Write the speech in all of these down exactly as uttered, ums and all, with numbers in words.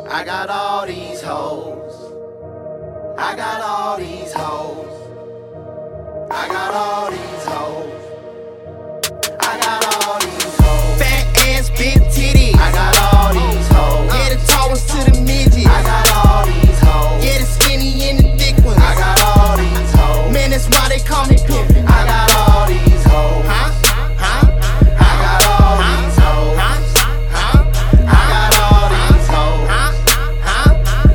I got all these hoes. I got all these hoes. I got all these hoes. I got all these hoes. Fat ass, big titties. I got all these hoes. Yeah, the tall ones to the midgets. I got all these hoes. Yeah, the skinny and the thick ones. I got all these hoes. Man, that's why they call me pimpin'. I got all these hoes. Huh? Huh? I got all these hoes. Huh? Huh? I got all these hoes. Huh? Huh?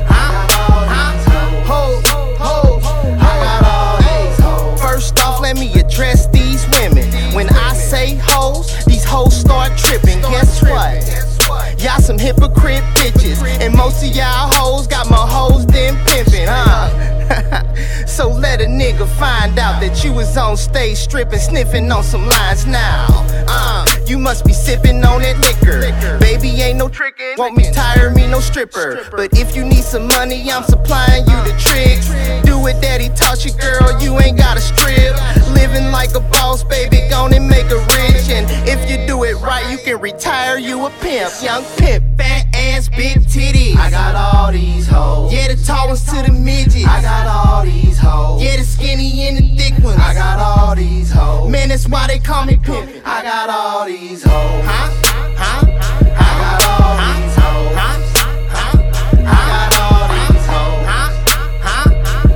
Huh? Ho, ho, I got all these hoes. First off, let me address these women. When I say hoes, these hoes start tripping. Guess what? Y'all some hypocrite bitches, and most of y'all hoes got more hoes than pimpin', huh? So let a nigga find out that you was on stage stripping, sniffing on some lines now. Uh, you must be sipping on that liquor. Baby, ain't no trickin'. Won't me tire me no stripper. But if you need some money, I'm supplying you the tricks. Do what daddy taught you, girl. You ain't gotta strip. Living like a boss, baby, gonna make a rich. And if you do it right, you can retire you a pimp. Young pimp, fat ass, big titties. I got all these hoes. Yeah, the tall ones to the midgets. I got all these hoes. Yeah, the skinny and the thick ones. I got all these hoes. Man, that's why they call me pimpin'. I got all these hoes. Huh? Huh? I got all these hoes. Huh? Huh? I got all these hoes. Huh? Huh?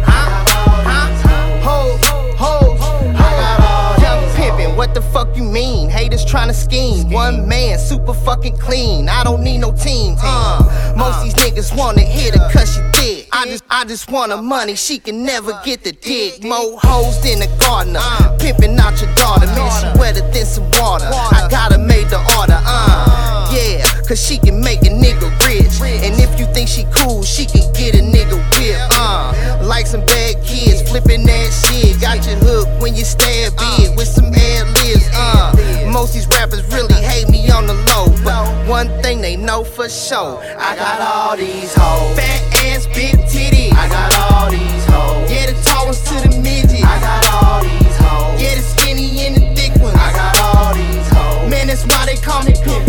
Huh? Ho, ho, I got all young these pimpin', what the fuck you mean? Haters tryna scheme. One man, super fucking clean. I don't need no team. Uh, most these niggas wanna hit her cause she thick. I just, I just want her money, she can never get the dick. More hoes than a gardener, pimpin' out your daughter. Man, she wetter than some water. I gotta make the order, uh, yeah, cause she can make a nigga rich. And if you think she cool, she can get a nigga whipped, uh, like some bad kids flipping that shit. Got you hooked when you stab it with some ad libs, uh. Most these rappers really hate me on the low, but one thing they know for sure, I got all these hoes. fat ass, big titties. I got all these hoes. Yeah, the tall ones to the midgets. I got all these hoes. Yeah, the skinny and the thick ones. I got all these hoes. Man, that's why they call me pimpin'.